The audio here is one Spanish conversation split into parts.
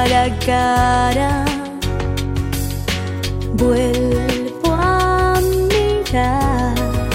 cara a cara. Vuelvo a mirar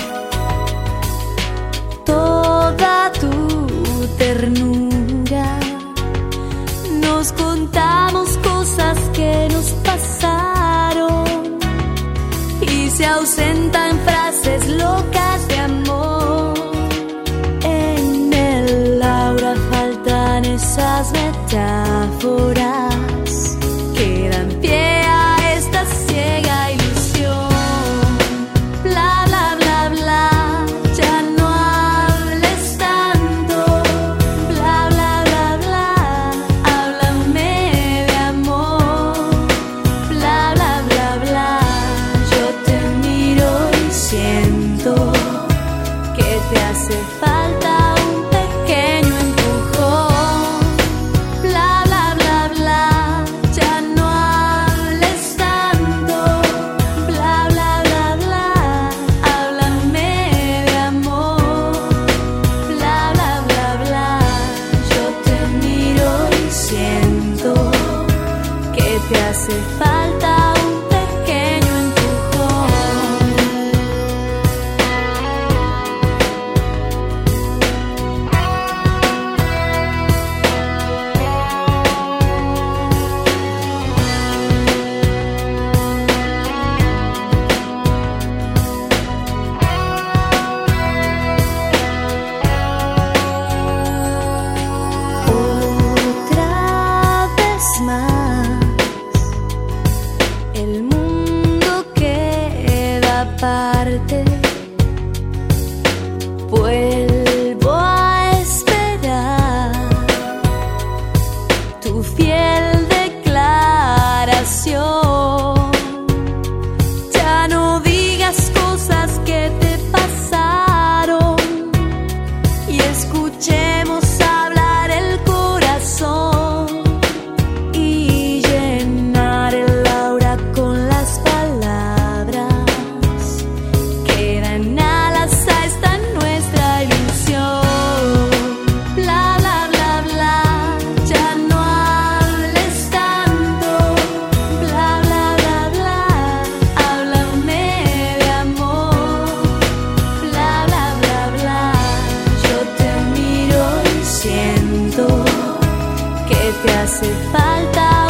toda tu ternura. Nos contamos cosas que nos pasaron y se ausentan frases locas de amor. En el aura faltan esas metáforas que dan pie a esta ciega ilusión. Bla, bla, bla, bla, ya no hables tanto. Bla, bla, bla, bla, háblame de amor. Bla, bla, bla, bla, yo te miro y siento que te hace falta un pequeño empujón. Bla, bla, bla, bla, ya no hables tanto. Bla, bla, bla, bla, háblame de amor. Bla, bla, bla, bla, yo te miro y siento que te hace falta un pequeño empujón. Otra vez más, el mundo queda aparte. Vuelvo a esperar tu fiel declaración. Ya no digas cosas que te pasaron y escuchemos hablar el corazón y llenar el aura con las palabras que dan alas a esta nuestra ilusión. Bla, bla, bla, bla, ya no hables tanto. Bla, bla, bla, bla, háblame de amor. Bla, bla, bla, bla, yo te miro y siento que te hace falta